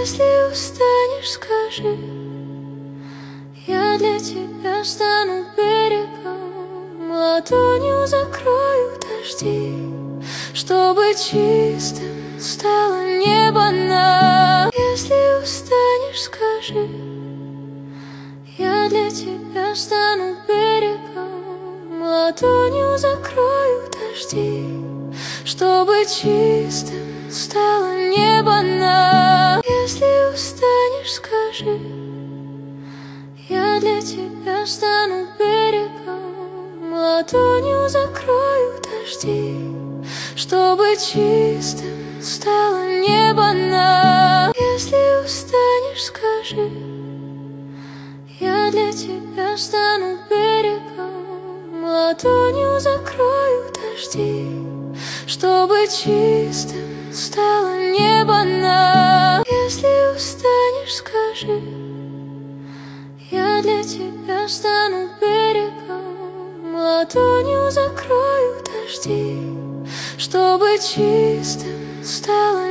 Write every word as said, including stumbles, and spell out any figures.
Если устанешь, скажи, я для тебя стану берегом, ладонью закрою дожди, чтобы чистым стало небо нам. Если устанешь, скажи, я для тебя стану берегом, ладонью закрою дожди, чтобы чистым стало небо нам. Если устанешь, скажи, я для тебя стану берегом, ладонью закрою дожди, чтобы чистым стало небо нам. Если устанешь, скажи, я для тебя стану берегом, ладонью закрою дожди, чтобы чистым стало небо нам. Если устанешь, скажи, я для тебя стану берегом, ладонью закрою дожди, чтобы чистым стало